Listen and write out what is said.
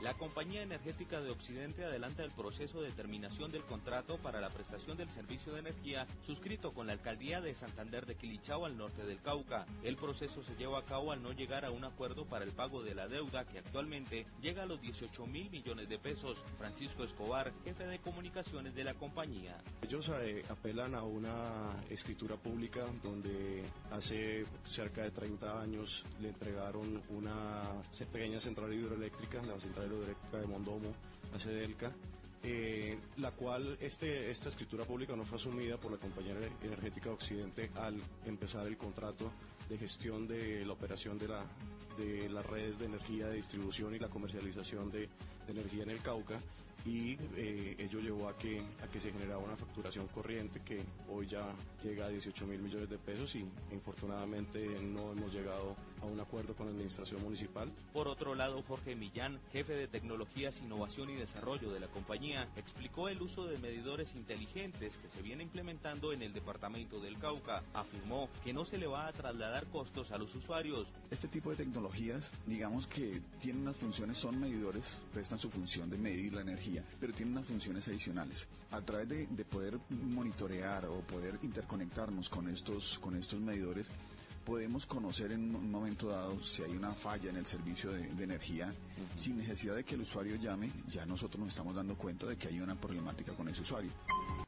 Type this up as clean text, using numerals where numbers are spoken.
La Compañía Energética de Occidente adelanta el proceso de terminación del contrato para la prestación del servicio de energía suscrito con la Alcaldía de Santander de Quilichao al norte del Cauca. El proceso se lleva a cabo al no llegar a un acuerdo para el pago de la deuda que actualmente llega a los 18.000 millones de pesos. Francisco Escobar, jefe de comunicaciones de la compañía. Ellos apelan a una escritura pública donde hace cerca de 30 años le entregaron una pequeña central hidroeléctrica, la central hidroeléctrica de Mondomo, a Cedelca, la cual esta escritura pública no fue asumida por la Compañía Energética de Occidente al empezar el contrato de gestión de la operación de las redes de energía, de distribución y la comercialización de energía en el Cauca, y ello llevó a que se generara una facturación corriente que hoy ya llega a 18.000 millones de pesos y infortunadamente no hemos llegado a un acuerdo con la administración municipal. Por otro lado, Jorge Millán, jefe de Tecnologías, Innovación y Desarrollo de la compañía, explicó el uso de medidores inteligentes que se viene implementando en el departamento del Cauca. Afirmó que no se le va a trasladar costos a los usuarios. Este tipo de tecnologías, digamos que tienen unas funciones, son medidores, prestan su función de medir la energía, pero tienen unas funciones adicionales. A través de poder monitorear o poder interconectarnos con estos medidores, podemos conocer en un momento dado si hay una falla en el servicio de energía, sin necesidad de que el usuario llame, ya nosotros nos estamos dando cuenta de que hay una problemática con ese usuario.